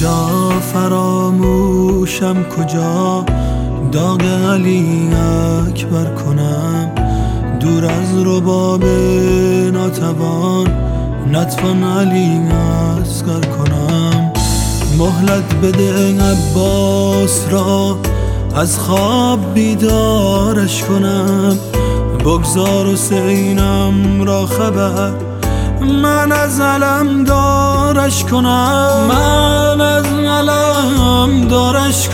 کجا فراموشم، کجا داغ علی اکبر کنم، دور از رباب ناتوان نتوان علی اصغر کنم. مهلت بده عباس را از خواب بیدارش کنم، بگذار حسینم را خبر من از علم دارش کنم، من از علم دارش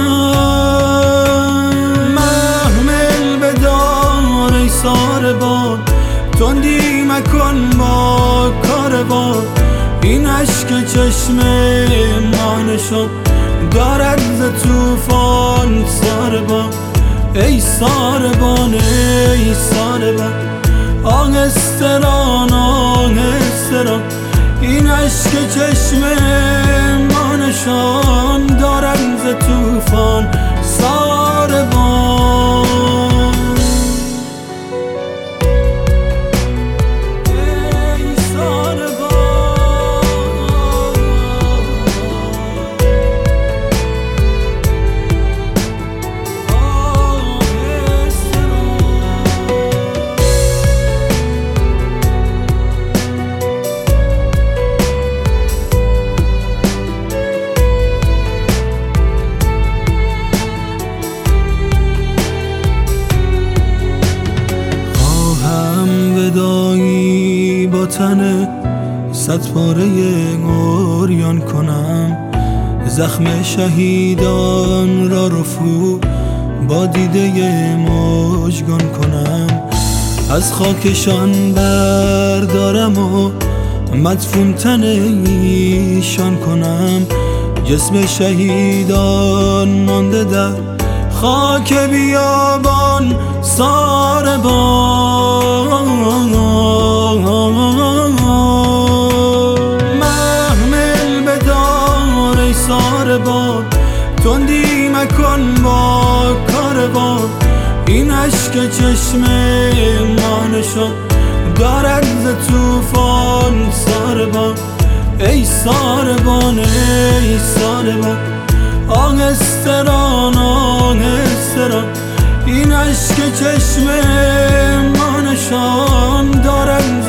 کنم. محمل بدار ای ساربان، تندی مکن با کاروان، این عشق چشم ما نشان دارد ز طوفان ساربان. ای ساربان ای ساربان، آهستران آهستران، این عشق چشم ما نشان دارد ز طوفان ساربان. ودایی با تن 100 پاره عریان کنم، زخم شهیدان را رفو با دیده مژگان کنم، از خاکشان بردارم و مدفون تن ایشان کنم، جسم شهیدان مانده در خاک بیابان ساربان. محمل بدار ای ساربان، تندی مکن با کاروان، این عشق چشم ما نشان دارد ز طوفان ساربان. ای ساربان ای ساربان، آهستران آهستران، این عشق چشم ما نشان دارد